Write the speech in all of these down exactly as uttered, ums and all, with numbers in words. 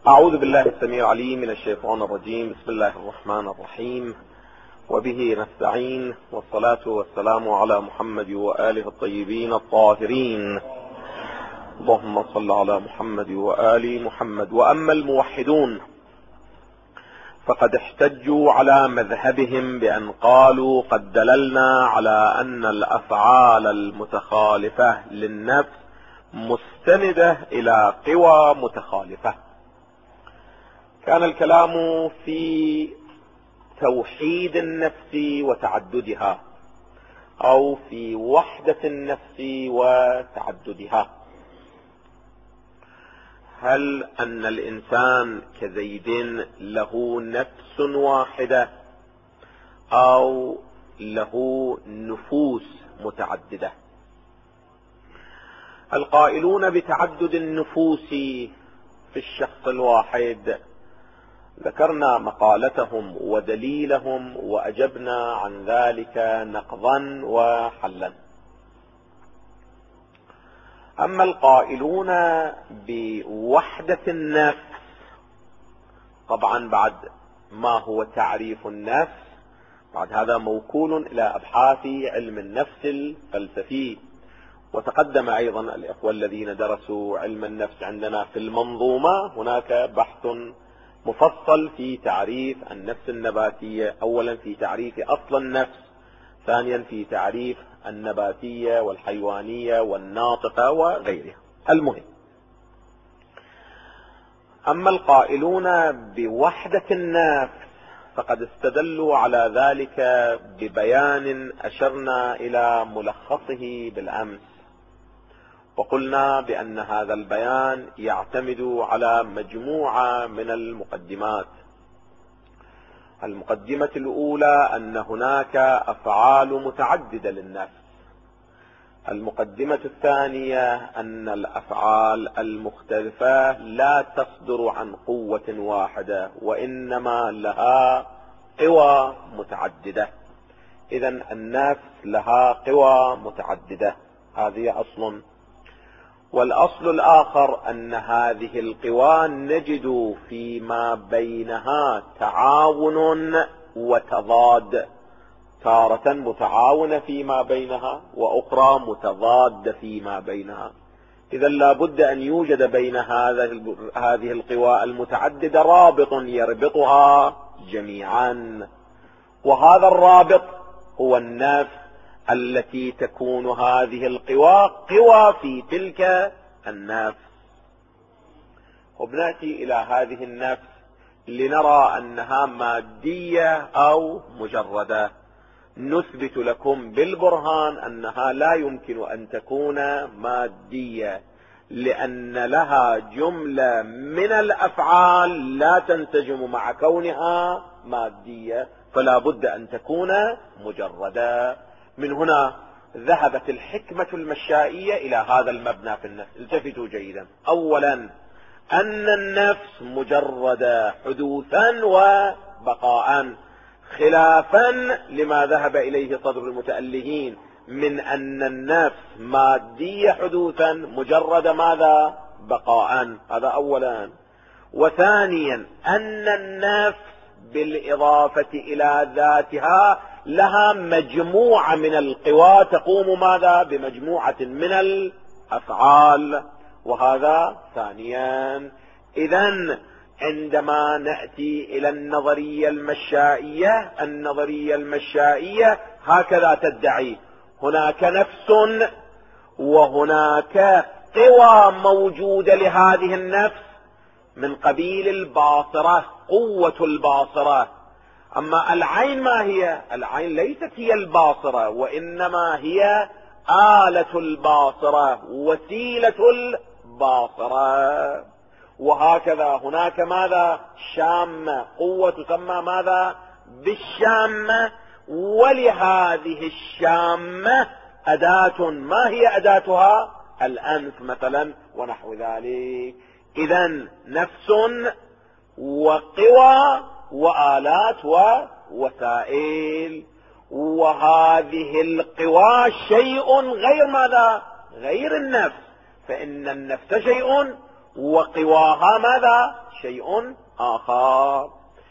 أعوذ بالله السميع العليم من الشيطان الرجيم. بسم الله الرحمن الرحيم، وبه نستعين، والصلاة والسلام على محمد وآله الطيبين الطاهرين. اللهم صل على محمد وآل محمد. وأما الموحدون فقد احتجوا على مذهبهم بأن قالوا قد دللنا على أن الأفعال المتخالفة للنفس مستندة إلى قوى متخالفة. كان الكلام في توحيد النفس وتعددها، أو في وحدة النفس وتعددها. هل أن الإنسان كزيد له نفس واحدة أو له نفوس متعددة؟ القائلون بتعدد النفوس في الشخص الواحد ذكرنا مقالتهم ودليلهم، وأجبنا عن ذلك نقضا وحلا. أما القائلون بوحدة النفس، طبعا بعد ما هو تعريف النفس، بعد هذا موكول إلى أبحاث علم النفس الفلسفي. وتقدم أيضا الإخوة الذين درسوا علم النفس عندنا في المنظومة هناك بحث مفصل في تعريف النفس النباتية، أولا في تعريف أصل النفس، ثانيا في تعريف النباتية والحيوانية والناطقة وغيرها. المهم، أما القائلون بوحدة النفس فقد استدلوا على ذلك ببيان أشرنا إلى ملخصه بالأمس، وقلنا بأن هذا البيان يعتمد على مجموعة من المقدمات. المقدمة الأولى أن هناك أفعال متعددة للنفس. المقدمة الثانية أن الأفعال المختلفة لا تصدر عن قوة واحدة، وإنما لها قوى متعددة. إذن النفس لها قوى متعددة، هذه أصل. والأصل الآخر أن هذه القوى نجد فيما بينها تعاون وتضاد، تارة متعاونة فيما بينها وأخرى متضادة فيما بينها. إذا لا بد أن يوجد بين هذه القوى المتعددة رابط يربطها جميعا، وهذا الرابط هو النفس التي تكون هذه القوى قوى في تلك النفس. وبنأتي إلى هذه النفس لنرى أنها مادية أو مجردة. نثبت لكم بالبرهان أنها لا يمكن أن تكون مادية، لأن لها جملة من الأفعال لا تنسجم مع كونها مادية، فلا بد أن تكون مجردة. من هنا ذهبت الحكمة المشائية إلى هذا المبنى في النفس. التفتوا جيدا. أولا، أن النفس مجردة حدوثا وبقاء، خلافا لما ذهب إليه صدر المتألهين من أن النفس مادية حدوثا مجردة ماذا؟ بقاء. هذا أولا. وثانيا، أن النفس بالإضافة إلى ذاتها لها مجموعة من القوى تقوم ماذا؟ بمجموعة من الأفعال، وهذا ثانيا. إذن عندما نأتي إلى النظرية المشائية، النظرية المشائية هكذا تدعي: هناك نفس وهناك قوى موجودة لهذه النفس من قبيل الباصرة، قوة الباصرة. أما العين ما هي؟ العين ليست هي الباصرة، وإنما هي آلة الباصرة، وسيلة الباصرة. وهكذا هناك ماذا؟ شامة، قوة تسمى ماذا؟ بالشامة. ولهذه الشامة أداة، ما هي أداتها؟ الأنف مثلا ونحو ذلك. إذن نفس وقوى وآلات ووسائل، وهذه القوى شيء غير ماذا؟ غير النفس. فإن النفس شيء وقواها ماذا؟ شيء آخر.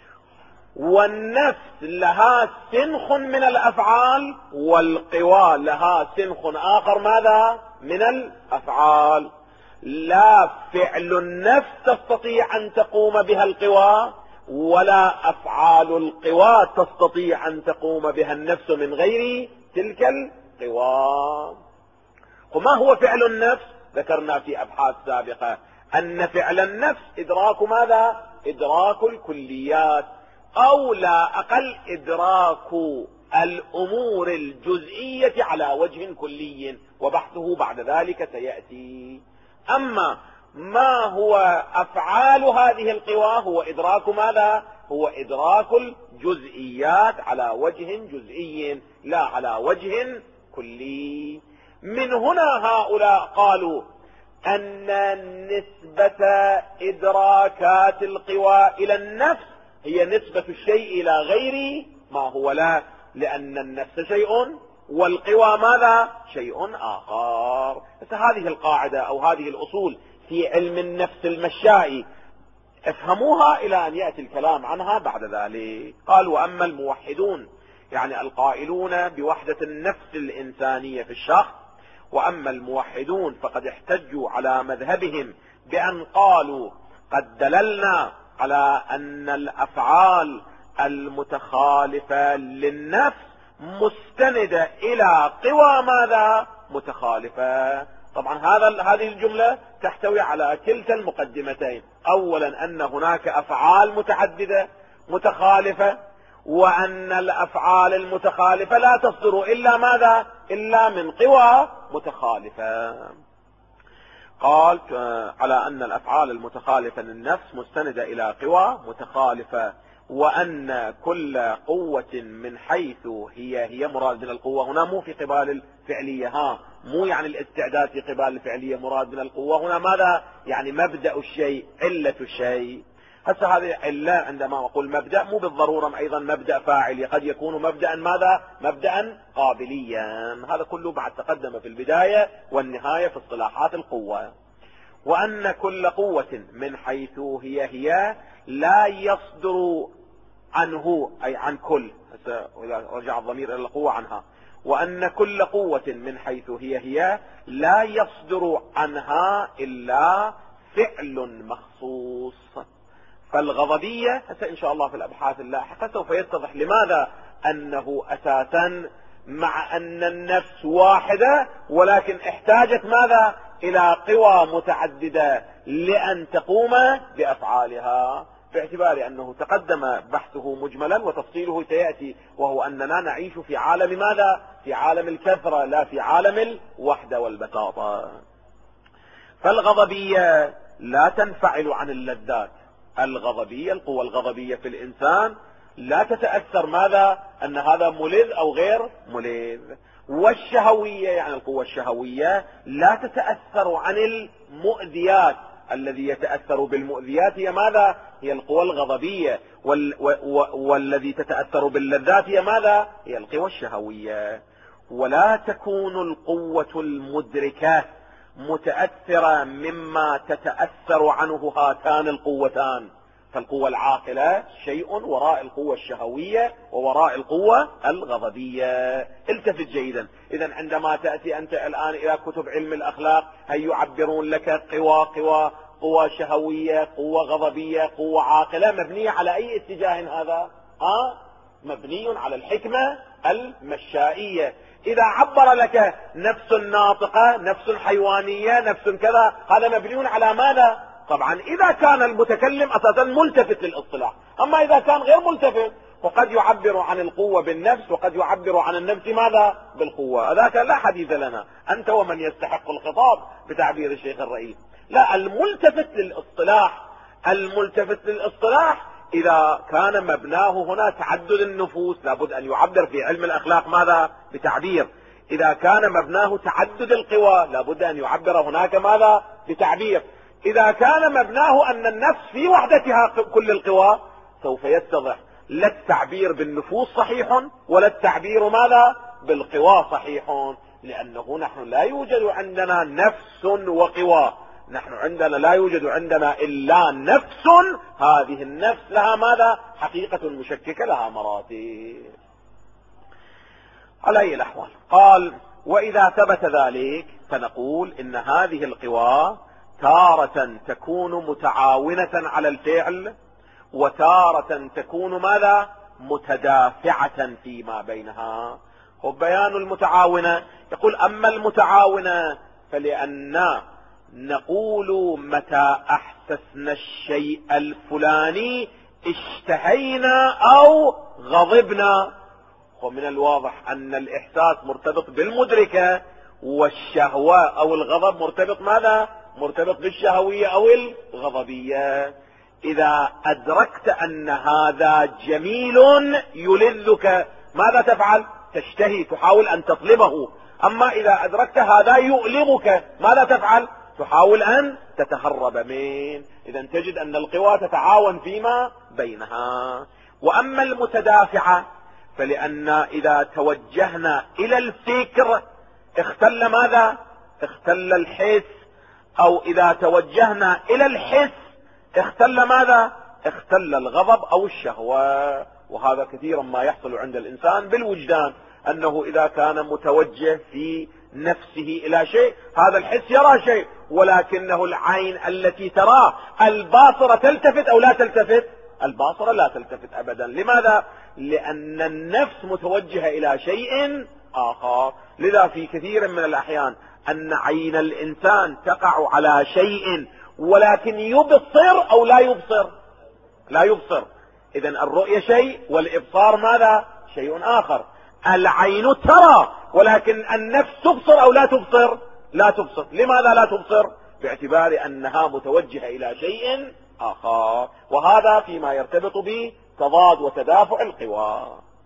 والنفس لها سنخ من الأفعال، والقوى لها سنخ آخر ماذا؟ من الأفعال. لا فعل النفس تستطيع أن تقوم بها القوى، ولا أفعال القوى تستطيع أن تقوم بها النفس من غير تلك القوى. وما هو فعل النفس؟ ذكرنا في أبحاث سابقة أن فعل النفس إدراك ماذا؟ إدراك الكليات، أو لا أقل إدراك الأمور الجزئية على وجه كلي، وبحثه بعد ذلك سيأتي. أما ما هو أفعال هذه القوى هو إدراك ماذا؟ هو إدراك الجزئيات على وجه جزئي لا على وجه كلي. من هنا هؤلاء قالوا أن نسبة إدراكات القوى إلى النفس هي نسبة الشيء إلى غير ما هو لا، لأن النفس شيء والقوى ماذا؟ شيء آخر. هذه القاعدة أو هذه الأصول في علم النفس المشائي افهموها إلى أن يأتي الكلام عنها بعد ذلك. قال: وأما الموحدون يعني القائلون بوحدة النفس الإنسانية في الشخص، وأما الموحدون فقد احتجوا على مذهبهم بأن قالوا قد دللنا على أن الأفعال المتخالفة للنفس مستندة إلى قوى ماذا؟ متخالفة. طبعا هذا هذه الجملة تحتوي على كلتا المقدمتين. أولا أن هناك أفعال متعددة متخالفة، وأن الأفعال المتخالفة لا تصدر إلا ماذا؟ إلا من قوى متخالفة. قال على أن الأفعال المتخالفة للنفس مستندة إلى قوى متخالفة، وأن كل قوة من حيث هي هي مراد من القوة هنا مو في قبال الفعلية، ها مو يعني الاستعداد في قبال الفعلية، مراد من القوة هنا ماذا؟ يعني مبدأ الشيء، علة الشيء. هسه هذه علة عندما أقول مبدأ مو بالضرورة أيضا مبدأ فاعلي، قد يكون مبدأ ماذا؟ مبدأ قابليا. هذا كله بعد تقدم في البداية والنهاية في اصطلاحات القوة. وأن كل قوة من حيث هي هي لا يصدر عنه أي عن كل، رجع الضمير إلى القوة عنها. وأن كل قوة من حيث هي هي لا يصدر عنها إلا فعل مخصوص. فالغضبية إن شاء الله في الأبحاث اللاحقة سوف يتضح لماذا أنه أساسا مع أن النفس واحدة ولكن احتاجت ماذا؟ إلى قوى متعددة لأن تقوم بأفعالها، باعتبار أنه تقدم بحثه مجملا وتفصيله سيأتي، وهو أننا نعيش في عالم ماذا؟ في عالم الكثرة لا في عالم الوحدة والبساطة. فالغضبية لا تنفعل عن اللذات. الغضبية القوة الغضبية في الإنسان لا تتأثر ماذا؟ أن هذا ملذ أو غير ملذ. والشهوية يعني القوة الشهوية لا تتأثر عن المؤذيات. الذي يتأثر بالمؤذيات هي ماذا؟ هي القوى الغضبية. وال والذي تتأثر باللذات هي ماذا؟ هي القوى الشهوية. ولا تكون القوة المدركة متأثرة مما تتأثر عنه هاتان القوتان. فالقوة العاقلة شيء وراء القوة الشهوية ووراء القوة الغضبية. التفت جيدا. إذا عندما تأتي أنت الآن إلى كتب علم الأخلاق هل يعبرون لك قوى قوى قوة شهوية، قوة غضبية، قوة عاقلة، مبنية على أي اتجاه هذا؟ ها؟ مبني على الحكمة المشائية. إذا عبر لك نفس ناطقة، نفس حيوانية، نفس كذا، هذا مبني على ماذا؟ طبعا إذا كان المتكلم أساسا ملتفت للاصطلاح. أما إذا كان غير ملتفت وقد يعبر عن القوة بالنفس وقد يعبر عن النفس ماذا؟ بالقوة، ذاك لا حديث لنا، أنت ومن يستحق الخطاب بتعبير الشيخ الرئيس. لا، الملتفت للاصطلاح، الملتفت للاصطلاح إذا كان مبناه هنا تعدد النفوس لابد أن يعبر في علم الأخلاق ماذا؟ بتعبير. إذا كان مبناه تعدد القوى لابد أن يعبر هناك ماذا؟ بتعبير. إذا كان مبناه أن النفس في وحدتها كل القوى سوف يتضح لا التعبير بالنفوس صحيح ولا التعبير ماذا؟ بالقوى صحيح، لأنه نحن لا يوجد عندنا نفس وقوى، نحن عندنا لا يوجد عندنا إلا نفس، هذه النفس لها ماذا؟ حقيقة مشككة لها مراتب. على أي الأحوال قال: وإذا ثبت ذلك فنقول إن هذه القوى تارة تكون متعاونة على الفعل، وتارة تكون ماذا؟ متدافعة فيما بينها. وبيان المتعاونة يقول: أما المتعاونة فلأن نقول متى أحسسنا الشيء الفلاني اشتهينا أو غضبنا. ومن الواضح أن الإحساس مرتبط بالمدركة، والشهوة أو الغضب مرتبط ماذا؟ مرتبط بالشهوية أو الغضبية. إذا أدركت أن هذا جميل يلذك ماذا تفعل؟ تشتهي، تحاول أن تطلبه. أما إذا أدركت هذا يؤلمك ماذا تفعل؟ تحاول أن تتهرب منه. إذا تجد أن القوى تتعاون فيما بينها. وأما المتدافعة فلأن إذا توجهنا إلى الفكر اختل ماذا؟ اختل الحس، أو إذا توجهنا إلى الحس اختل ماذا؟ اختل الغضب أو الشهوة. وهذا كثيرا ما يحصل عند الإنسان بالوجدان، أنه إذا كان متوجه في نفسه إلى شيء هذا الحس يرى شيء، ولكنه العين التي تراه الباصرة تلتفت أو لا تلتفت؟ الباصرة لا تلتفت أبدا. لماذا؟ لأن النفس متوجهة إلى شيء آخر. لذا في كثير من الأحيان أن عين الإنسان تقع على شيء ولكن يبصر أو لا يبصر؟ لا يبصر. إذن الرؤية شيء والإبصار ماذا؟ شيء آخر. العين ترى ولكن النفس تبصر أو لا تبصر؟ لا تبصر. لماذا لا تبصر؟ باعتبار أنها متوجهة إلى شيء آخر. وهذا فيما يرتبط بتضاد وتدافع القوى.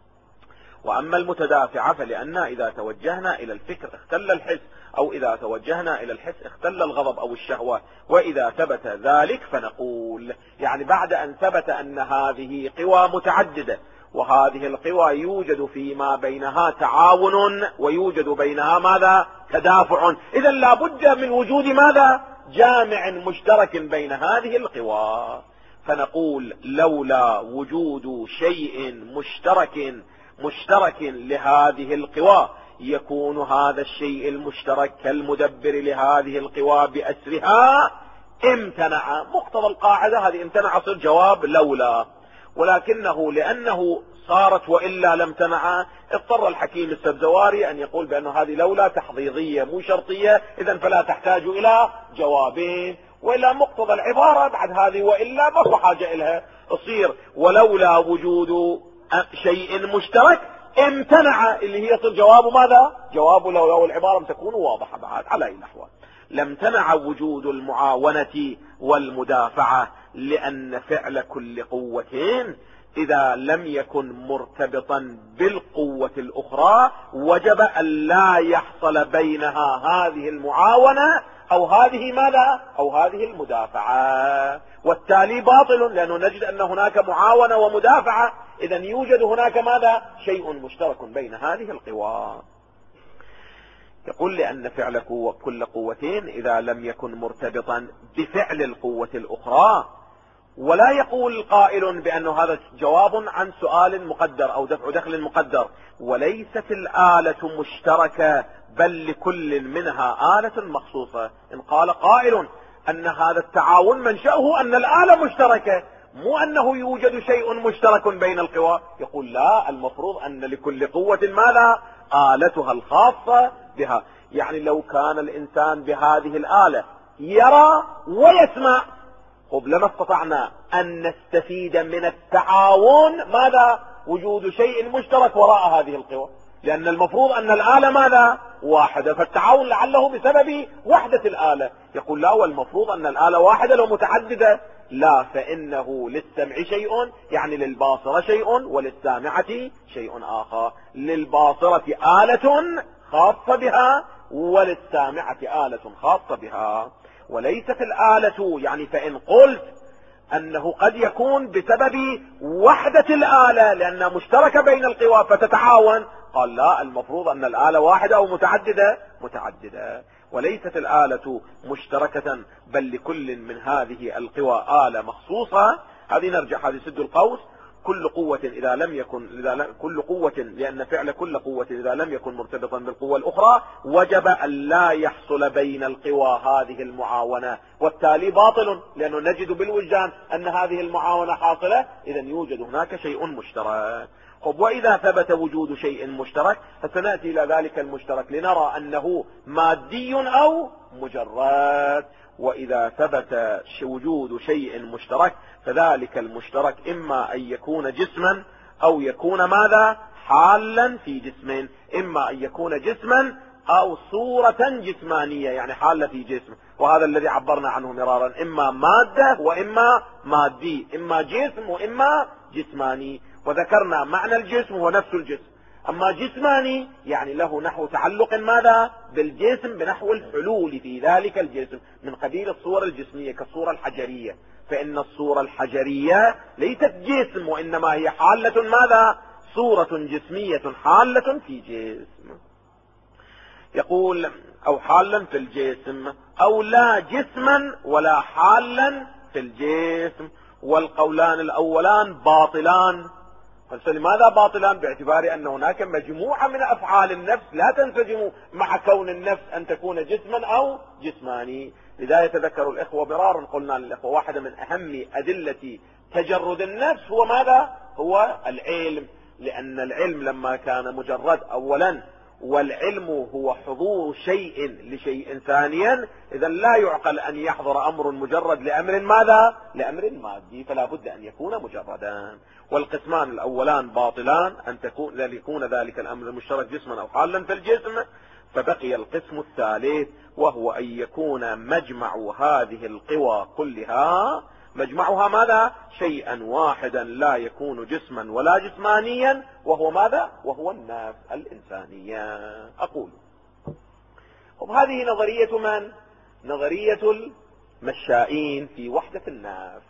وأما المتدافعة فلأن إذا توجهنا إلى الفكر اختل الحس، أو إذا توجهنا إلى الحس اختل الغضب أو الشهوة. وإذا ثبت ذلك فنقول، يعني بعد أن ثبت أن هذه قوى متعددة، وهذه القوى يوجد فيما بينها تعاون ويوجد بينها ماذا؟ تدافع. إذا لابد من وجود ماذا؟ جامع مشترك بين هذه القوى. فنقول لولا وجود شيء مشترك مشترك لهذه القوى يكون هذا الشيء المشترك كالمدبر لهذه القوى بأسرها امتنع. مقتضى القاعدة هذه امتنع صار جواب لولا، ولكنه لأنه صارت وإلا لم تنع اضطر الحكيم السبزواري أن يقول بأن هذه لولا تحضيضية مو شرطية، إذن فلا تحتاج إلى جوابين. وإلا مقتضى العبارة بعد هذه وإلا ما هو حاجة إلها، تصير ولولا وجود شيء مشترك امتنع، اللي هي يصير جواب ماذا؟ جواب لولا، والعبارة تكون واضحة بعد. على أي الأحوال لم تنع وجود المعاونة والمدافعة، لأن فعل كل قوة إذا لم يكن مرتبطا بالقوة الأخرى وجب أن لا يحصل بينها هذه المعاونة أو هذه ماذا؟ أو هذه المدافعة. والتالي باطل، لأنه نجد أن هناك معاونة ومدافعة، إذا يوجد هناك ماذا؟ شيء مشترك بين هذه القوى. يقول لأن فعل كل قوتين إذا لم يكن مرتبطا بفعل القوة الأخرى. ولا يقول قائل بأن هذا جواب عن سؤال مقدر أو دفع دخل مقدر. وليست الآلة مشتركة بل لكل منها آلة مخصوصة. إن قال قائل أن هذا التعاون منشأه أن الآلة مشتركة، مو أنه يوجد شيء مشترك بين القوى، يقول لا، المفروض أن لكل قوة ماذا؟ آلتها الخاصة بها. يعني لو كان الإنسان بهذه الآلة يرى ويسمع، طب لما استطعنا أن نستفيد من التعاون ماذا؟ وجود شيء مشترك وراء هذه القوى، لأن المفروض أن الآلة ماذا؟ واحدة، فالتعاون لعله بسبب وحدة الآلة. يقول لا، والمفروض أن الآلة واحدة لو متعددة. لا، فإنه للسمع شيء، يعني للباصرة شيء، وللسامعة شيء آخر. للباصرة آلة خاصة بها، وللسامعة آلة خاصة بها. وليست الآلة، يعني فإن قلت أنه قد يكون بسبب وحدة الآلة لأنها مشتركة بين القوى فتتعاون، قال لا، المفروض أن الآلة واحدة أو متعددة؟ متعددة. وليست الآلة مشتركة بل لكل من هذه القوى آلة مخصوصة، هذه نرجع هذه سد القوس. كل قوة إذا لم يكن إذا لم كل قوة لأن فعل كل قوة إذا لم يكن مرتبطا بالقوة الأخرى وجب أن لا يحصل بين القوى هذه المعاونة، والتالي باطل، لأنه نجد بالوجدان أن هذه المعاونة حاصلة، إذا يوجد هناك شيء مشترك. طب وإذا ثبت وجود شيء مشترك فسنأتي إلى ذلك المشترك لنرى أنه مادي أو مجرد. وإذا ثبت وجود شيء مشترك فذلك المشترك إما أن يكون جسما أو يكون ماذا؟ حالا في جسم، إما أن يكون جسما أو صورة جسمانية، يعني حالة في جسم، وهذا الذي عبرنا عنه مرارا، إما مادة وإما مادي، إما جسم وإما جسماني. وذكرنا معنى الجسم هو نفس الجسم، أما جسماني يعني له نحو تعلق ماذا؟ بالجسم، بنحو الحلول في ذلك الجسم من قبيل الصور الجسمية كالصورة الحجرية، فإن الصورة الحجرية ليست جسم وإنما هي حالة ماذا؟ صورة جسمية حالة في جسم. يقول أو حالا في الجسم أو لا جسما ولا حالا في الجسم، والقولان الأولان باطلان. لماذا باطلان؟ باعتبار أن هناك مجموعة من أفعال النفس لا تنسجم مع كون النفس أن تكون جسما أو جسماني. لذا يتذكر الإخوة مرارا قلنا للإخوة واحدة من أهم أدلة تجرد النفس هو ماذا؟ هو العلم، لأن العلم لما كان مجرد أولا، والعلم هو حضور شيء لشيء ثانيا، إذا لا يعقل أن يحضر أمر مجرد لأمر ماذا؟ لأمر مادي، فلا بد أن يكون مجردا. والقسمان الأولان باطلان، أن تكون يكون ذلك الأمر المشترك جسما أو حالا في الجسم. فبقي القسم الثالث وهو أن يكون مجمع هذه القوى كلها مجمعها ماذا؟ شيئا واحدا لا يكون جسما ولا جسمانيا، وهو ماذا؟ وهو النفس الإنسانية. أقول وهذه نظرية من؟ نظرية المشائين في وحدة النفس.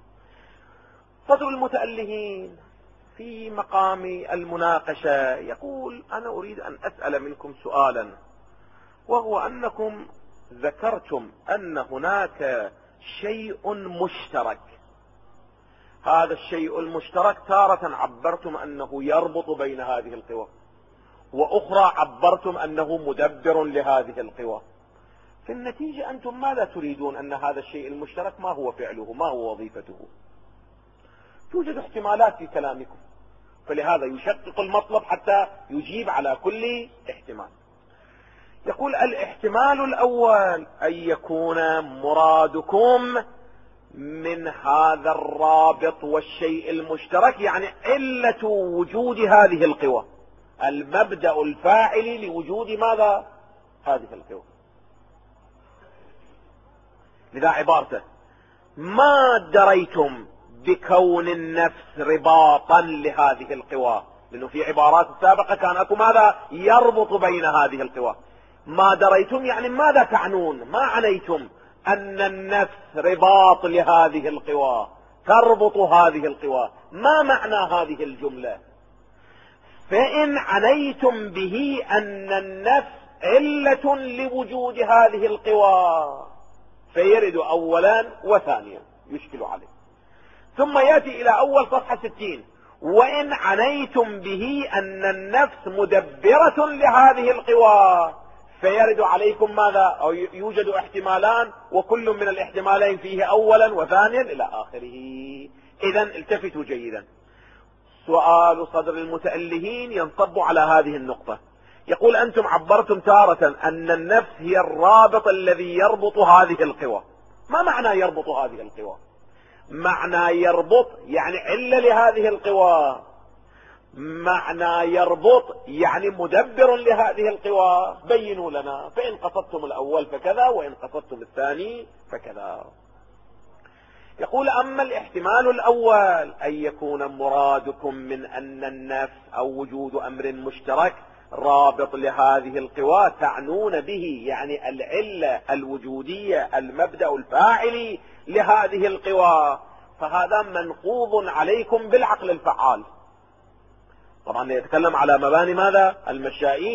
صدر المتألهين في مقام المناقشة يقول أنا أريد أن أسأل منكم سؤالا، وهو أنكم ذكرتم أن هناك شيء مشترك. هذا الشيء المشترك تارة عبرتم أنه يربط بين هذه القوى، وأخرى عبرتم أنه مدبر لهذه القوى. في النتيجة أنتم ماذا تريدون؟ أن هذا الشيء المشترك ما هو فعله؟ ما هو وظيفته؟ توجد احتمالات في كلامكم، فلهذا يشقق المطلب حتى يجيب على كل احتمال. يقول الاحتمال الأول أن يكون مرادكم من هذا الرابط والشيء المشترك يعني علة وجود هذه القوى، المبدأ الفاعل لوجود ماذا؟ هذه القوى. لذا عبارته ما دريتم بكون النفس رباطا لهذه القوى، لأنه في عبارات السابقة كان أكو ماذا؟ يربط بين هذه القوى. ما دريتم يعني ماذا تعنون؟ ما عنيتم أن النفس رباط لهذه القوى، تربط هذه القوى، ما معنى هذه الجملة؟ فإن عنيتم به أن النفس علة لوجود هذه القوى فيرد أولا وثانيا، يشكل عليه. ثم يأتي إلى أول صفحة ستين، وإن عنيتم به أن النفس مدبرة لهذه القوى فيرد عليكم ماذا؟ أو يوجد احتمالان وكل من الاحتمالين فيه أولا وثانيا إلى آخره. إذا التفتوا جيدا، سؤال صدر المتألهين ينصب على هذه النقطة. يقول أنتم عبرتم تارة أن النفس هي الرابط الذي يربط هذه القوى. ما معنى يربط هذه القوى؟ معنى يربط يعني علة لهذه القوى، معنى يربط يعني مدبر لهذه القوى. بينوا لنا، فإن قصدتم الأول فكذا وإن قصدتم الثاني فكذا. يقول أما الاحتمال الأول أن يكون مرادكم من أن النفس أو وجود أمر مشترك رابط لهذه القوى تعنون به يعني العلة الوجودية المبدأ الفاعلي لهذه القوى، فهذا منقوض عليكم بالعقل الفعال. طبعا يتكلم على مباني ماذا؟ المشائين،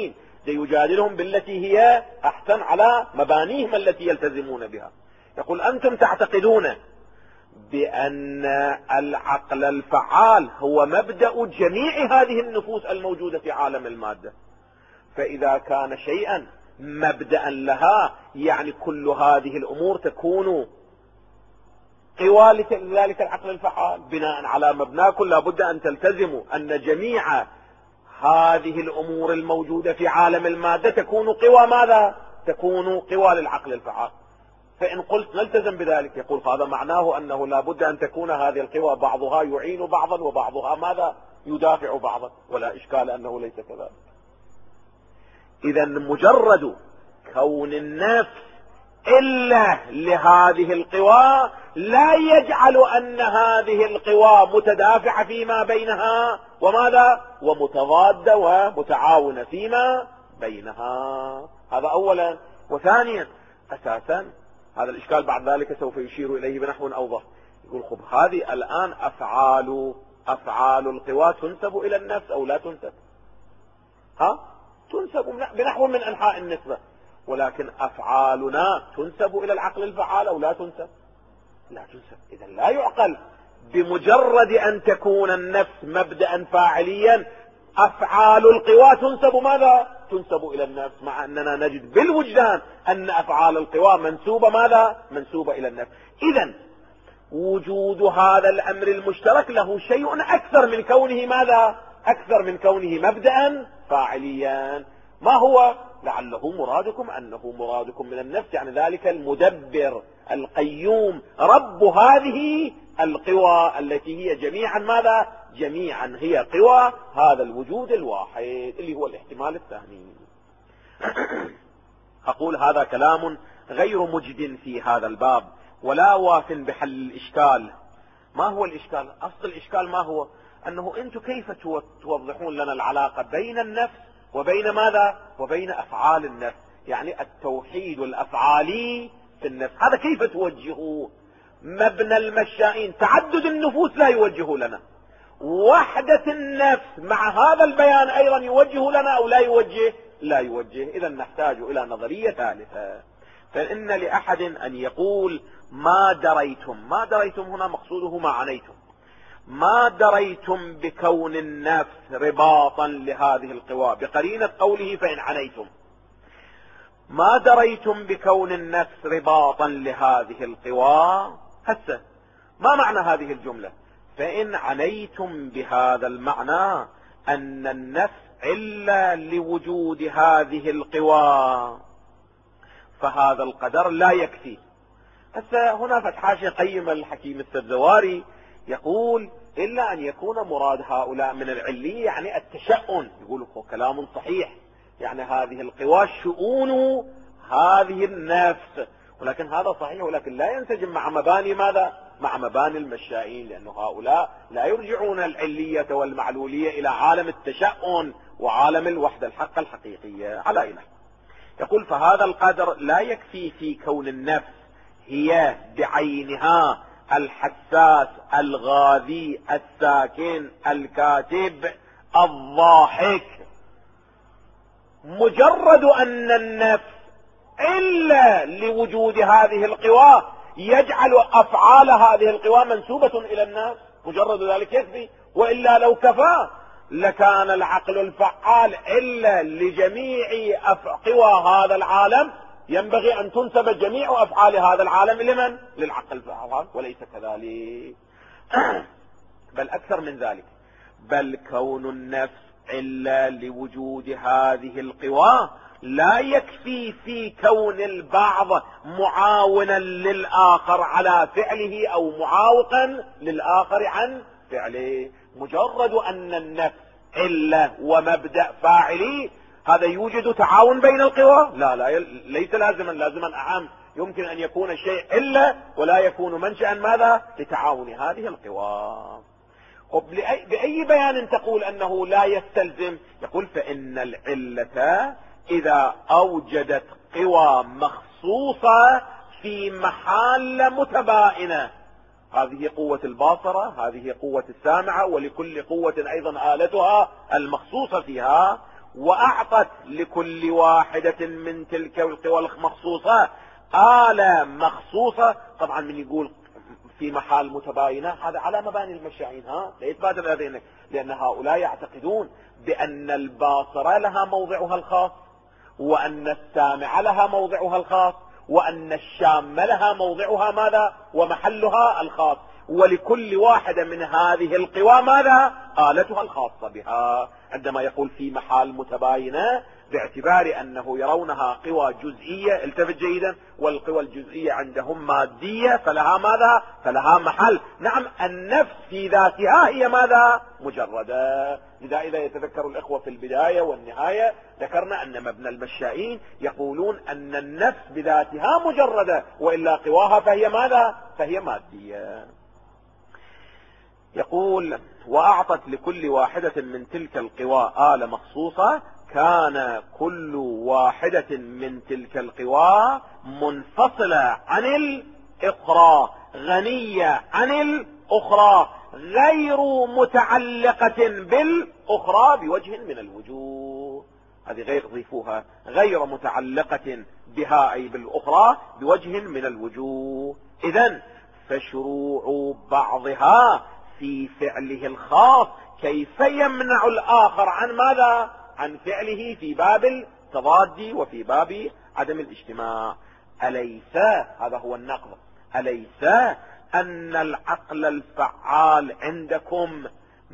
يجادلهم بالتي هي أحسن على مبانيهم التي يلتزمون بها. يقول أنتم تعتقدون بأن العقل الفعال هو مبدأ جميع هذه النفوس الموجودة في عالم المادة، فإذا كان شيئا مبدأ لها يعني كل هذه الأمور تكون قوى لذلك العقل الفعال. بناء على مبناكم لابد أن تلتزموا أن جميع هذه الأمور الموجودة في عالم المادة تكون قوى ماذا؟ تكون قوى للعقل الفعال. فإن قلت نلتزم بذلك، يقول هذا معناه أنه لابد أن تكون هذه القوى بعضها يعين بعضا وبعضها ماذا؟ يدافع بعضا، ولا إشكال أنه ليس كذلك. إذا مجرد كون النفس إلا لهذه القوى لا يجعل أن هذه القوى متدافعة فيما بينها وماذا؟ ومتضادة ومتعاونة فيما بينها. هذا أولا. وثانيا أساسا هذا الإشكال بعد ذلك سوف يشير إليه بنحو أوضح. يقول خب هذه الآن أفعال أفعال القوى تنسب إلى النفس أو لا تنسب؟ ها؟ تنسب بنحو من أنحاء النسبة، ولكن أفعالنا تنسب إلى العقل الفعال أو لا تنسب؟ لا تنسب. إذا لا يعقل بمجرد أن تكون النفس مبدأ فاعليا أفعال القوى تنسب ماذا؟ تنسب إلى النفس، مع أننا نجد بالوجدان أن أفعال القوى منسوبة ماذا؟ منسوبة إلى النفس. إذا وجود هذا الأمر المشترك له شيء أكثر من كونه ماذا؟ أكثر من كونه مبدأ فاعليا. ما هو؟ لعله مرادكم أنه مرادكم من النفس، يعني ذلك المدبر القيوم رب هذه القوى التي هي جميعا ماذا؟ جميعا هي قوى هذا الوجود الواحد اللي هو الاحتمال الثاني. أقول هذا كلام غير مجد في هذا الباب ولا واف بحل الإشكال. ما هو الإشكال؟ أصل الإشكال ما هو؟ أنه أنتم كيف توضحون لنا العلاقة بين النفس وبين ماذا؟ وبين أفعال النفس، يعني التوحيد الأفعالي في النفس، هذا كيف توجهوه؟ مبنى المشائين تعدد النفوس لا يوجه لنا، وحدة النفس مع هذا البيان أيضا يوجه لنا أو لا يوجه؟ لا يوجه. إذا نحتاج إلى نظرية ثالثة. فإن لأحد أن يقول ما دريتم، ما دريتم هنا مقصوده ما عنيتم، ما دريتم بكون النفس رباطا لهذه القوى بقرينة قوله فإن عنيتم، ما دريتم بكون النفس رباطا لهذه القوى. هسه ما معنى هذه الجملة؟ فإن عنيتم بهذا المعنى أن النفس إلا لوجود هذه القوى فهذا القدر لا يكفي. هسه هنا فتحاشي قيم الحكيم السبزواري يقول إلا أن يكون مراد هؤلاء من العلية يعني التشأن. يقول هو كلام صحيح، يعني هذه القوى شؤون هذه النفس، ولكن هذا صحيح، ولكن لا ينسجم مع مباني ماذا؟ مع مباني المشائين، لأن هؤلاء لا يرجعون العلية والمعلولية إلى عالم التشأن وعالم الوحدة الحق الحقيقية على إله. يقول فهذا القدر لا يكفي في كون النفس هي بعينها الحساس الغاذي الساكن الكاتب الضاحك، مجرد أن النفس إلا لوجود هذه القوى يجعل أفعال هذه القوى منسوبة إلى الناس، مجرد ذلك يكفي. وإلا لو كفى لكان العقل الفعال إلا لجميع قوى هذا العالم ينبغي أن تنسب جميع أفعال هذا العالم لمن؟ للعقل الفعال، وليس كذلك. بل أكثر من ذلك، بل كون النفس إلا لوجود هذه القوى لا يكفي في كون البعض معاونا للآخر على فعله أو معاوقا للآخر عن فعله. مجرد أن النفس إلا ومبدأ فاعلي هذا يوجد تعاون بين القوى؟ لا لا، ليس لازما، لازما أعم. يمكن أن يكون الشيء إلا ولا يكون منشأ ماذا؟ لتعاون هذه القوى. بأي بيان تقول أنه لا يستلزم؟ يقول فإن العلة إذا أوجدت قوى مخصوصة في محال متباينة، هذه قوة الباصرة، هذه قوة السامعة، ولكل قوة أيضا آلتها المخصوصة فيها، وأعطت لكل واحدة من تلك القوى المخصوصة آلة مخصوصة. طبعا من يقول في محال متباينة هذا على مباني المشاعين، ها لا يتبادل هذين، لأن هؤلاء يعتقدون بأن الباصرة لها موضعها الخاص، وأن السامع لها موضعها الخاص، وأن الشام لها موضعها ماذا ومحلها الخاص، ولكل واحدة من هذه القوى ماذا آلتها الخاصة بها. عندما يقول في محال متباينة باعتبار أنه يرونها قوى جزئية، التفت جيدا، والقوى الجزئية عندهم مادية فلها ماذا فلها محل. نعم النفس في ذاتها هي ماذا مجردة. لذا إذا يتذكر الإخوة في البداية والنهاية ذكرنا أن مبنى المشائين يقولون أن النفس بذاتها مجردة، وإلا قواها فهي ماذا فهي مادية. يقول وأعطت لكل واحدة من تلك القوى آلة مخصوصة، كان كل واحدة من تلك القوى منفصلة عن الأخرى، غنية عن الأخرى، غير متعلقة بالأخرى بوجه من الوجوه. هذه غير ضيفوها، غير متعلقة بها أي بالأخرى بوجه من الوجوه. إذن فشروع بعضها في فعله الخاص كيف يمنع الآخر عن ماذا عن فعله في باب التضاد وفي باب عدم الاجتماع. أليس هذا هو النقض، أليس أن العقل الفعال عندكم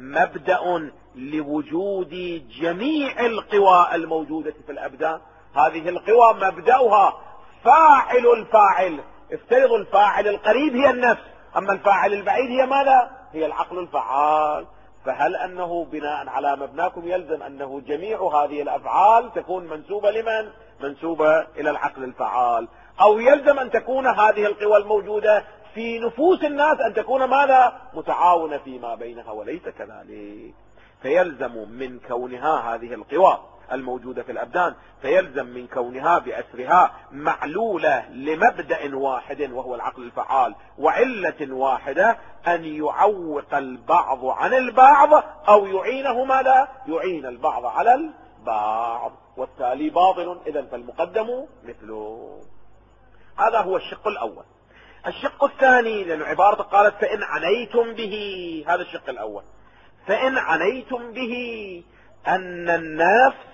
مبدأ لوجود جميع القوى الموجودة في الأبدان؟ هذه القوى مبدأها فاعل الفاعل، افترض الفاعل القريب هي النفس، أما الفاعل البعيد هي ماذا هي العقل الفعال. فهل أنه بناء على مبناكم يلزم أنه جميع هذه الأفعال تكون منسوبة لمن منسوبة إلى العقل الفعال، أو يلزم أن تكون هذه القوى الموجودة في نفوس الناس أن تكون ماذا متعاونة فيما بينها؟ وليس كذلك. فيلزم من كونها هذه القوى الموجودة في الأبدان، فيلزم من كونها بأسرها معلولة لمبدأ واحد وهو العقل الفعال وعلة واحدة، أن يعوق البعض عن البعض أو يعينه ماذا يعين البعض على البعض، والتالي باطل. إذن فالمقدم مثله. هذا هو الشق الأول. الشق الثاني، لأن عبارة قالت فإن عنيتم به، هذا الشق الأول. فإن عنيتم به أن النفس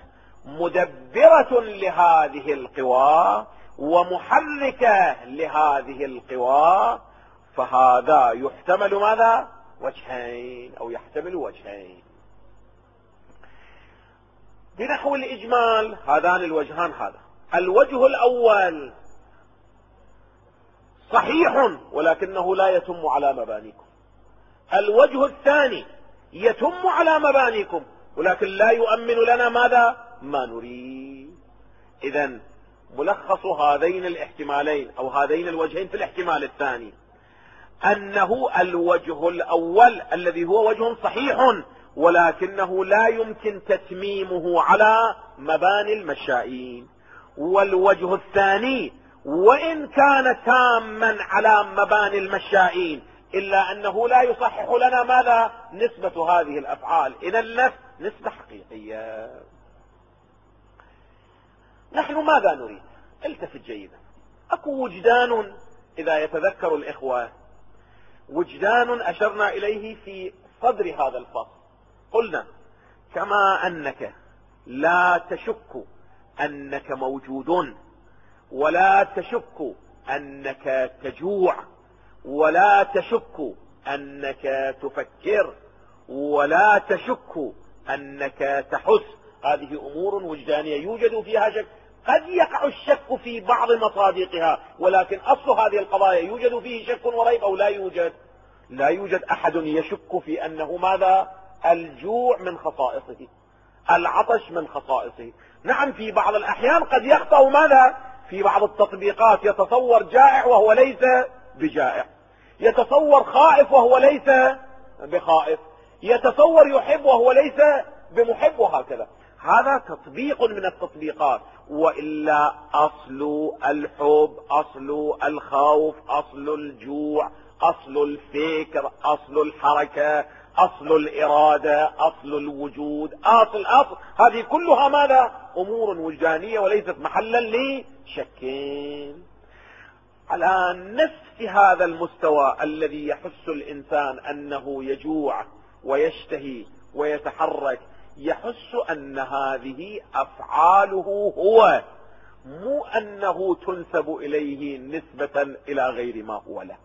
مدبرة لهذه القوى ومحركة لهذه القوى، فهذا يحتمل ماذا وجهين أو يحتمل وجهين. بنحو الإجمال هذان الوجهان. هذا الوجه الأول صحيح ولكنه لا يتم على مبانيكم. الوجه الثاني يتم على مبانيكم ولكن لا يؤمن لنا ماذا ما نريد. إذن ملخص هذين الاحتمالين أو هذين الوجهين في الاحتمال الثاني أنه الوجه الأول الذي هو وجه صحيح ولكنه لا يمكن تتميمه على مباني المشائين، والوجه الثاني وإن كان تاما على مباني المشائين إلا أنه لا يصحح لنا ماذا نسبة هذه الأفعال إلى النفس نسبة حقيقية. نحن ماذا نريد؟ التفت جيدا. أكو وجدان إذا يتذكر الإخوة، وجدان أشرنا إليه في صدر هذا الفصل. قلنا كما أنك لا تشك أنك موجود، ولا تشك أنك تجوع، ولا تشك أنك تفكر، ولا تشك أنك تحس، هذه أمور وجدانية يوجد فيها شك. قد يقع الشك في بعض مصادقها، ولكن أصل هذه القضايا يوجد فيه شك وريب أو لا يوجد؟ لا يوجد أحد يشك في أنه ماذا الجوع من خصائصه، العطش من خصائصه. نعم في بعض الأحيان قد يخطأ ماذا في بعض التطبيقات، يتصور جائع وهو ليس بجائع، يتصور خائف وهو ليس بخائف، يتصور يحب وهو ليس بمحب، وهكذا. هذا تطبيق من التطبيقات، وإلا أصل الحب، أصل الخوف، أصل الجوع، أصل الفكر، أصل الحركة، أصل الإرادة، أصل الوجود، أصل أصل هذه كلها ماذا؟ أمور وجدانية وليست محلا لشكين. على نفس هذا المستوى الذي يحس الإنسان أنه يجوع ويشتهي ويتحرك، يحس أن هذه أفعاله هو، مو أنه تنسب إليه نسبة إلى غير ما هو له.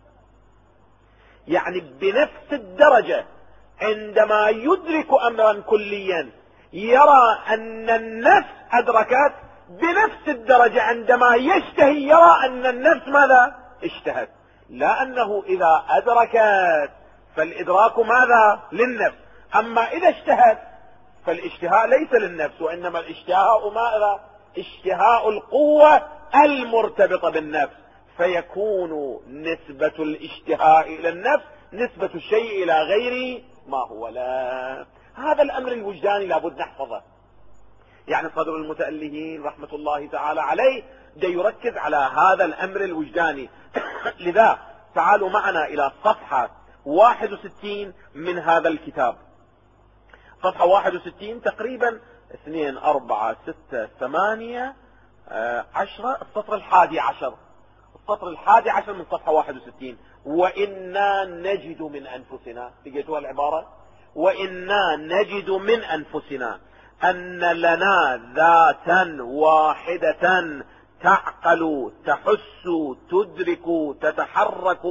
يعني بنفس الدرجة عندما يدرك أمرا كليا يرى أن النفس أدركت، بنفس الدرجة عندما يشتهي يرى أن النفس ماذا؟ اشتهت. لا أنه إذا أدركت فالإدراك ماذا؟ للنفس، أما إذا اشتهت فالاشتهاء ليس للنفس، وإنما الاشتهاء ماذا؟ اشتهاء القوة المرتبطة بالنفس، فيكون نسبة الاشتهاء إلى النفس نسبة الشيء إلى غير ما هو لا. هذا الأمر الوجداني لابد نحفظه. يعني صدر المتألهين رحمة الله تعالى عليه دا يركز على هذا الأمر الوجداني. لذا تعالوا معنا إلى صفحة واحد وستين من هذا الكتاب. صفحة واحد وستين تقريبا اثنين أربعة ستة ثمانية عشرة، السطر الحادي عشر، السطر الحادي عشر من صفحة واحد وستين. وإنا نجد من أنفسنا، لقيتوها العبارة؟ وإنا نجد من أنفسنا أن لنا ذاتا واحدة تعقل تحس تدرك تتحرك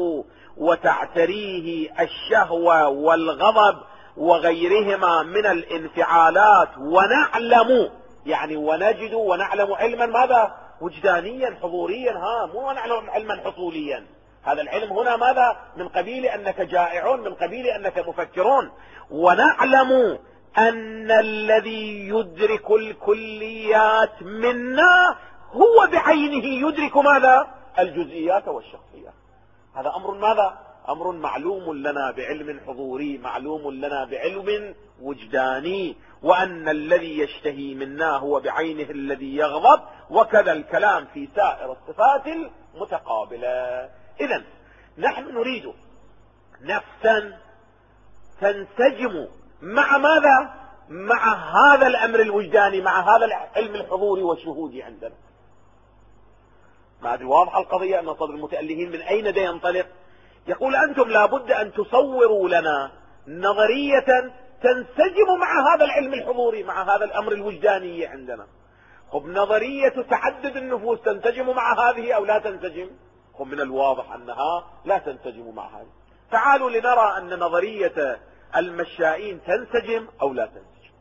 وتعتريه الشهوة والغضب وغيرهما من الانفعالات، ونعلم، يعني ونجد ونعلم علما ماذا؟ وجدانيا حضوريا، ها مو نعلم علما حصوليا. هذا العلم هنا ماذا؟ من قبيل أنك جائعون، من قبيل أنك مفكرون. ونعلم أن الذي يدرك الكليات منا هو بعينه يدرك ماذا؟ الجزئيات والشخصيات. هذا أمر ماذا؟ أمر معلوم لنا بعلم حضوري، معلوم لنا بعلم وجداني. وأن الذي يشتهي منا هو بعينه الذي يغضب، وكذا الكلام في سائر الصفات المتقابلة. إذن نحن نريد نفسا تنسجم مع ماذا؟ مع هذا الأمر الوجداني، مع هذا العلم الحضوري والشهودي عندنا. ما أدري واضحة القضية؟ أن صدر المتألهين من أين دا ينطلق؟ يقول أنتم لابد أن تصوروا لنا نظرية تنسجم مع هذا العلم الحضوري، مع هذا الأمر الوجداني عندنا. خب نظرية تعدد النفوس تنسجم مع هذه أو لا تنسجم؟ خب من الواضح أنها لا تنسجم مع هذه. تعالوا لنرى أن نظرية المشائين تنسجم أو لا تنسجم.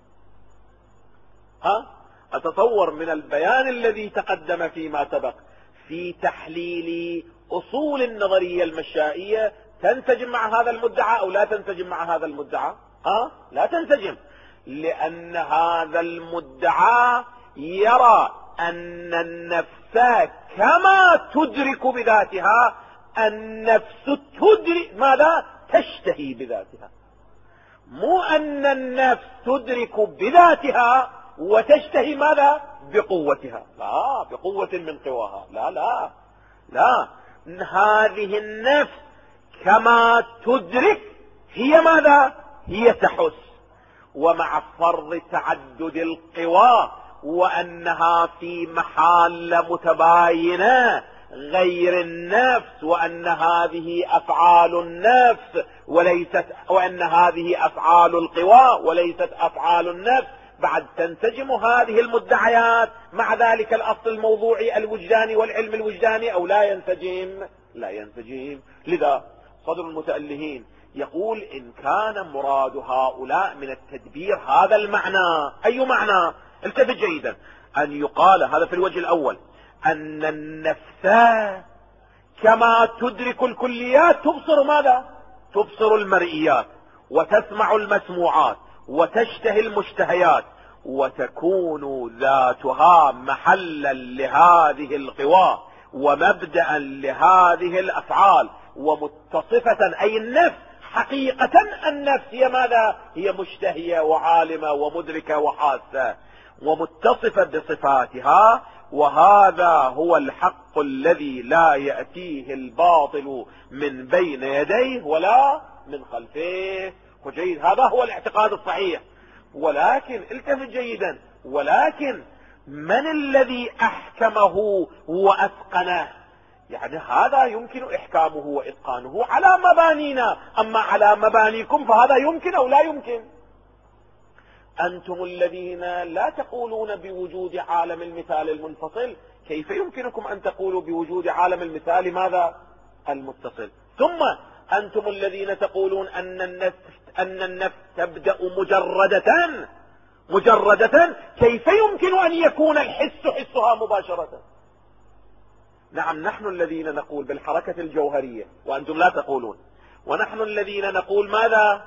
ها؟ أتصور من البيان الذي تقدم فيما سبق في تحليل أصول النظرية المشائية تنسجم مع هذا المدعى أو لا تنسجم مع هذا المدعى؟ ها؟ لا تنسجم، لأن هذا المدعى يرى أن النفس كما تدرك بذاتها، النفس تدرك ماذا؟ تشتهي بذاتها. مو أن النفس تدرك بذاتها وتشتهي ماذا؟ بقوتها، لا، بقوة من قواها، لا لا لا. هذه النفس كما تدرك هي ماذا؟ هي تحس. ومع فرض تعدد القوى وأنها في محال متباينة غير النفس، وأن هذه أفعال النفس وليست، وأن هذه أفعال القوى وليست أفعال النفس، بعد تنسجم هذه المدعيات مع ذلك الأصل الموضوعي الوجداني والعلم الوجداني أو لا ينسجم؟ لا ينسجم. لذا صدر المتألهين يقول إن كان مراد هؤلاء من التدبير هذا المعنى، أي معنى؟ التفت جيدا. أن يقال هذا في الوجه الأول أن النفس كما تدرك الكليات تبصر ماذا؟ تبصر المرئيات وتسمع المسموعات وتشتهي المشتهيات، وتكون ذاتها محلا لهذه القوى ومبدأ لهذه الأفعال، ومتصفة أي النفس حقيقة النفس هي ماذا؟ هي مشتهية وعالمة ومدركة وحاسة ومتصفة بصفاتها. وهذا هو الحق الذي لا يأتيه الباطل من بين يديه ولا من خلفه. وجيد، هذا هو الاعتقاد الصحيح. ولكن التفت جيدا، ولكن من الذي أحكمه وأتقنه؟ يعني هذا يمكن إحكامه وإتقانه على مبانينا، أما على مبانيكم فهذا يمكن أو لا يمكن. أنتم الذين لا تقولون بوجود عالم المثال المنفصل، كيف يمكنكم أن تقولوا بوجود عالم المثال ماذا؟ المتصل. ثم أنتم الذين تقولون أن النفس أن النفس تبدأ مجردة مجردة، كيف يمكن أن يكون الحس حسها مباشرة؟ نعم، نحن الذين نقول بالحركة الجوهرية وأنتم لا تقولون، ونحن الذين نقول ماذا؟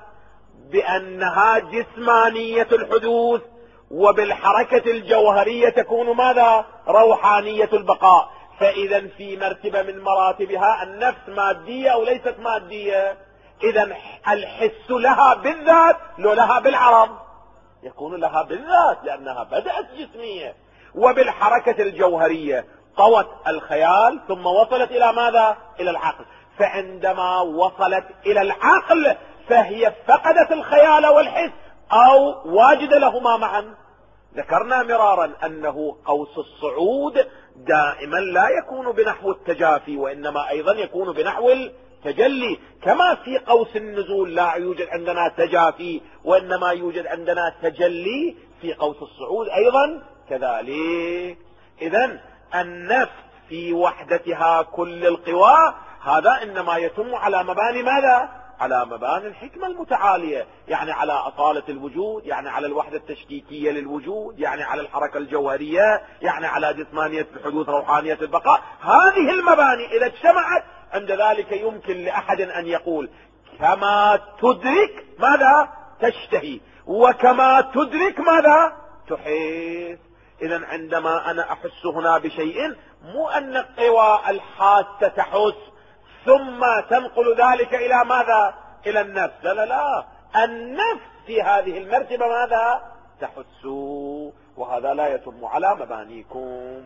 بأنها جسمانية الحدوث، وبالحركة الجوهرية تكون ماذا؟ روحانية البقاء. فإذا في مرتبة من مراتبها النفس مادية أو ليست مادية؟ إذا الحس لها بالذات لو لها بالعرض؟ يكون لها بالذات لأنها بدأت جسمية. وبالحركة الجوهرية طوت الخيال ثم وصلت إلى ماذا؟ إلى العقل. فعندما وصلت إلى العقل فهي فقدت الخيال والحس أو واجد لهما معا. ذكرنا مرارا أنه قوس الصعود دائما لا يكون بنحو التجافي، وإنما أيضا يكون بنحو التجلي، كما في قوس النزول لا يوجد عندنا تجافي وإنما يوجد عندنا تجلي في قوس الصعود أيضا كذلك. إذن النفس في وحدتها كل القوى هذا إنما يتم على مباني ماذا؟ على مباني الحكمة المتعالية، يعني على أصالة الوجود، يعني على الوحدة التشكيكية للوجود، يعني على الحركة الجوهرية، يعني على جسمانية الحدوث، روحانية البقاء. هذه المباني إذا اجتمعت عند ذلك يمكن لأحد أن يقول كما تدرك ماذا؟ تشتهي، وكما تدرك ماذا؟ تحس. إذا عندما أنا أحس هنا بشيء، مو أن القوى الحاسة تحس ثم تنقل ذلك إلى ماذا؟ إلى النفس. لا لا لا، النفس في هذه المرتبة ماذا؟ تحس، وهذا لا يتم على مبانيكم.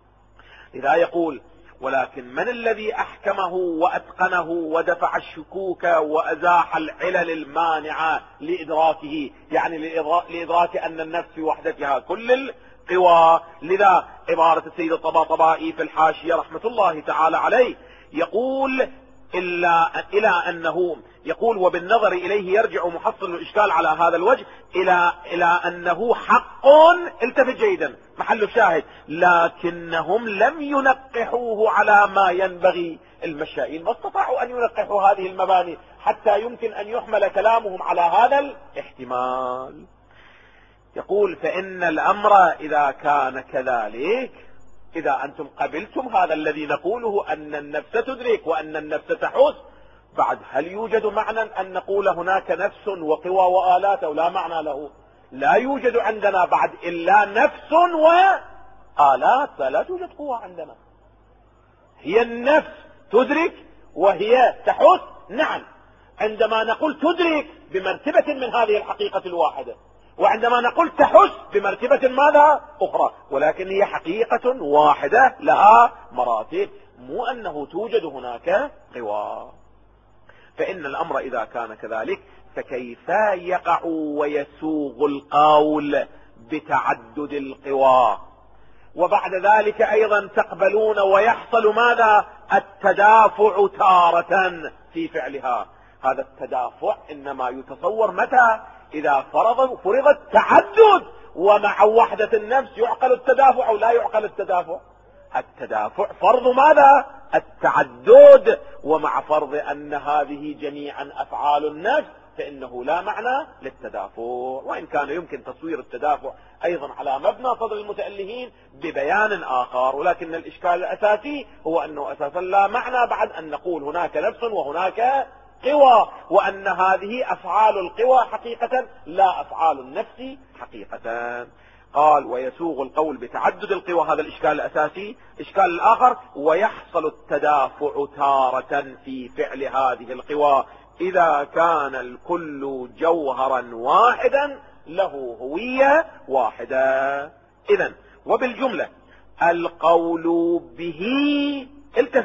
لذا يقول ولكن من الذي أحكمه وأتقنه ودفع الشكوك وأزاح العلل المانعة لإدراكه، يعني لإدراك أن النفس في وحدتها كل القوى. لذا عبارة السيد الطباطبائي في الحاشية رحمة الله تعالى عليه يقول إلا إلى أنه يقول وبالنظر إليه يرجع محصل الإشكال على هذا الوجه إلى إلى أنه حق، التفت جيدا محل الشاهد، لكنهم لم ينقحوه على ما ينبغي. المشائين ما استطاعوا أن ينقحوا هذه المباني حتى يمكن أن يحمل كلامهم على هذا الاحتمال. يقول فإن الأمر إذا كان كذلك، إذا أنتم قبلتم هذا الذي نقوله أن النفس تدرك وأن النفس تحس، بعد هل يوجد معنى أن نقول هناك نفس وقوى وآلات أو لا معنى له؟ لا يوجد عندنا بعد إلا نفس وآلات، فلا توجد قوة عندنا. هي النفس تدرك وهي تحس. نعم، عندما نقول تدرك بمرتبة من هذه الحقيقة الواحدة، وعندما نقول تحس بمرتبة ماذا؟ أخرى، ولكن هي حقيقة واحدة لها مراتب، مو أنه توجد هناك قوى. فإن الأمر إذا كان كذلك فكيف يقع ويسوغ القول بتعدد القوى؟ وبعد ذلك أيضا تقبلون ويحصل ماذا؟ التدافع تارة في فعلها. هذا التدافع إنما يتصور متى؟ إذا فرض فرض التعدد، ومع وحدة النفس يعقل التدافع أو لا يعقل التدافع؟ التدافع فرض ماذا؟ التعدد، ومع فرض أن هذه جميعا أفعال النفس فإنه لا معنى للتدافع. وإن كان يمكن تصوير التدافع أيضا على مبنى صدر المتألهين ببيان آخر، ولكن الإشكال الأساسي هو أنه أساسا لا معنى بعد أن نقول هناك نفس وهناك قوى، وأن هذه أفعال القوى حقيقة لا أفعال النفس حقيقة. قال ويسوغ القول بتعدد القوى، هذا الإشكال الأساسي. إشكال الآخر ويحصل التدافع تارة في فعل هذه القوى إذا كان الكل جوهرا واحدا له هوية واحدة. إذن وبالجملة القول به، التفت،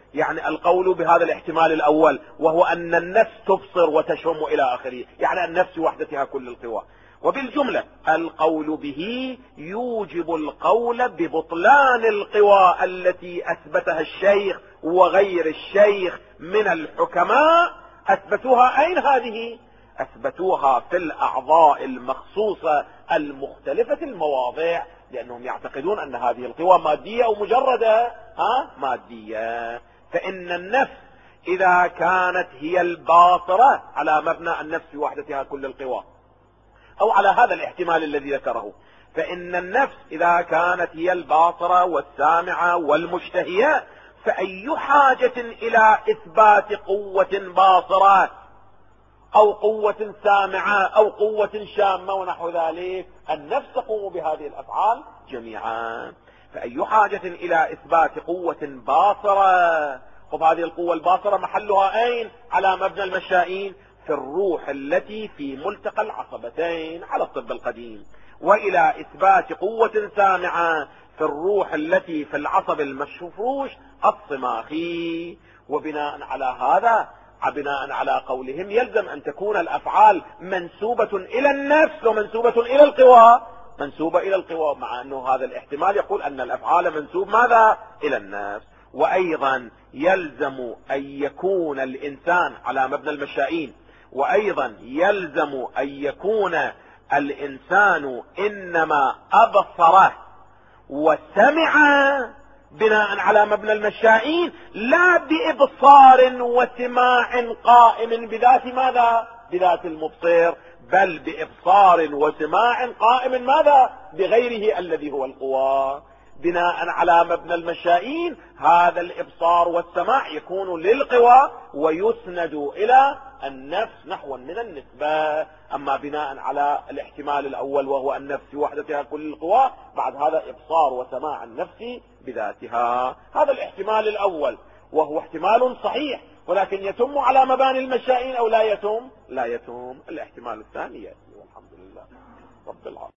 يعني القول بهذا الاحتمال الأول وهو أن النفس تبصر وتشم إلى آخره، يعني النفس وحدتها كل القوى. وبالجملة القول به يوجب القول ببطلان القوى التي أثبتها الشيخ وغير الشيخ من الحكماء. أثبتوها أين هذه؟ أثبتوها في الأعضاء المخصوصة المختلفة المواضع، لأنهم يعتقدون أن هذه القوى مادية أو مجردة ها مادية. فإن النفس إذا كانت هي الباصرة على مبنى النفس وحدتها كل القوى، أو على هذا الاحتمال الذي ذكره، فإن النفس إذا كانت هي الباصرة والسامعة والمشتهية، فأي حاجة إلى إثبات قوة باصرة أو قوة سامعة أو قوة شامة ونحو ذلك؟ النفس تقوم بهذه الأفعال جميعا، فأي حاجة إلى إثبات قوة باصرة؟ طب هذه القوة الباصرة محلها أين على مبنى المشائين؟ في الروح التي في ملتقى العصبتين على الطب القديم. وإلى إثبات قوة سامعة في الروح التي في العصب المشفروش الصماخي. وبناء على هذا، بناء على قولهم، يلزم أن تكون الأفعال منسوبة إلى النفس ومنسوبة إلى القوى، منسوبة إلى القوى، مع أنه هذا الاحتمال يقول أن الأفعال منسوب ماذا؟ إلى النفس. وأيضا يلزم أن يكون الإنسان على مبنى المشائين، وأيضا يلزم أن يكون الإنسان إنما أبصر وسمع بناء على مبنى المشائين، لا بإبصار وسماع قائم بذات ماذا؟ بذات المبصر، بل بإبصار وسماع قائم ماذا؟ بغيره الذي هو القوى. بناء على مبنى المشائين هذا الإبصار والسماع يكون للقوى ويسند إلى النفس نحو من النسبة. أما بناء على الاحتمال الأول وهو النفس وحدتها كل القوى، بعد هذا إبصار وسماع النفس بذاتها. هذا الاحتمال الأول وهو احتمال صحيح، ولكن يتم على مباني المشائين أو لا يتم؟ لا يتم. الاحتمال الثاني يأتي، والحمد لله رب العالمين.